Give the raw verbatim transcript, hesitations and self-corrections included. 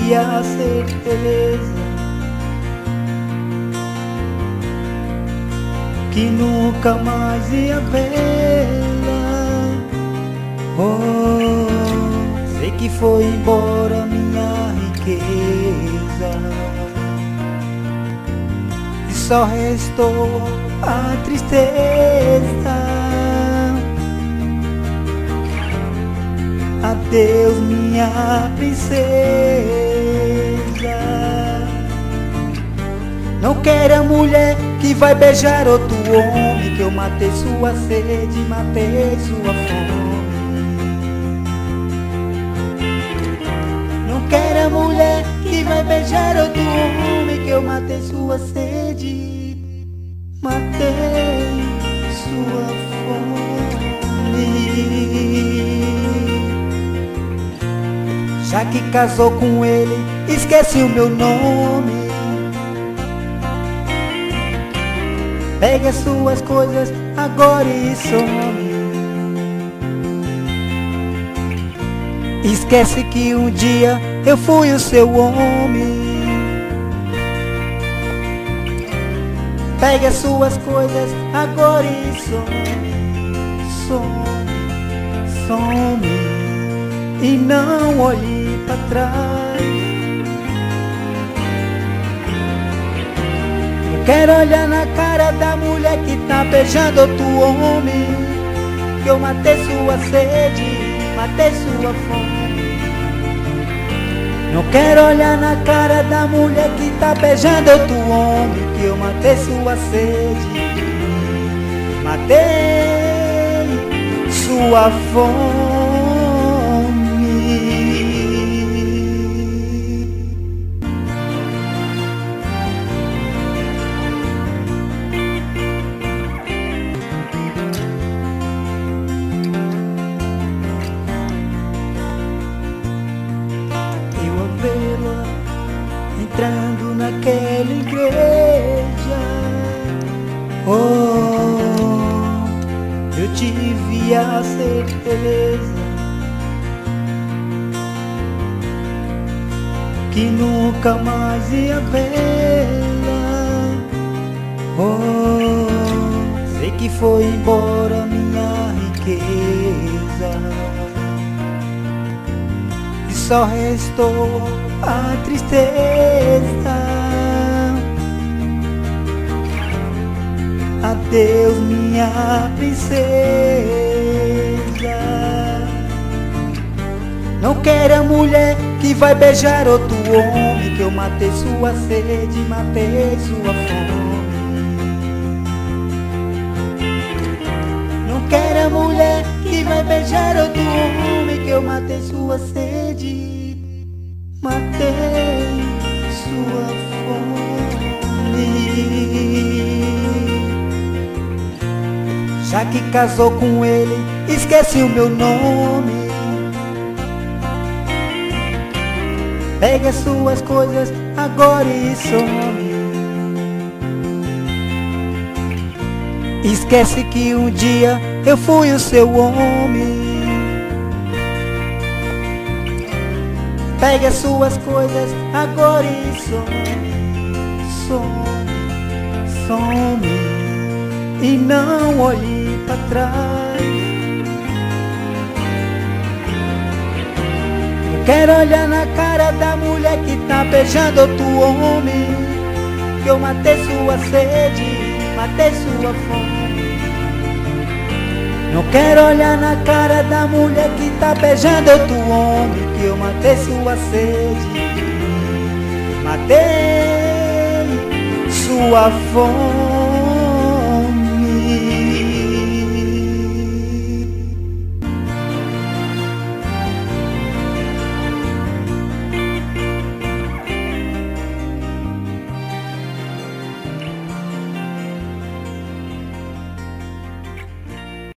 tive a certeza que nunca mais ia vê-la. Oh, sei que foi embora minha riqueza e só restou a tristeza. Adeus, minha princesa. Não quero a mulher que vai beijar outro homem, que eu matei sua sede, matei sua fome. Não quero a mulher que vai beijar outro homem, que eu matei sua sede, matei sua fome. Já que casou com ele, esquece o meu nome. Pegue as suas coisas agora e some. Esquece que um dia eu fui o seu homem. Pegue as suas coisas agora e some. Some, some. E não olhe pra trás. Não quero olhar na cara da mulher que tá beijando outro homem, que eu matei sua sede, matei sua fome. Não quero olhar na cara da mulher que tá beijando outro homem, que eu matei sua sede, matei sua fome. Entrando naquela igreja, oh, eu tive a certeza que nunca mais ia vê-la. Oh, sei que foi embora minha riqueza e só restou a tristeza. Adeus, minha princesa. Não quero a mulher que vai beijar outro homem, que eu matei sua sede, matei sua fome. Não quero a mulher que vai beijar outro homem, que eu matei sua sede, matei sua fome. Já que casou com ele, esquece o meu nome. Pegue as suas coisas agora e some. Esquece que um dia eu fui o seu homem. Pegue as suas coisas agora e some, some, some. E não olhe pra trás. Não quero olhar na cara da mulher que tá beijando outro homem, que eu matei sua sede, matei sua fome. Não quero olhar na cara da mulher que tá beijando outro homem, que eu matei sua sede, matei sua fome.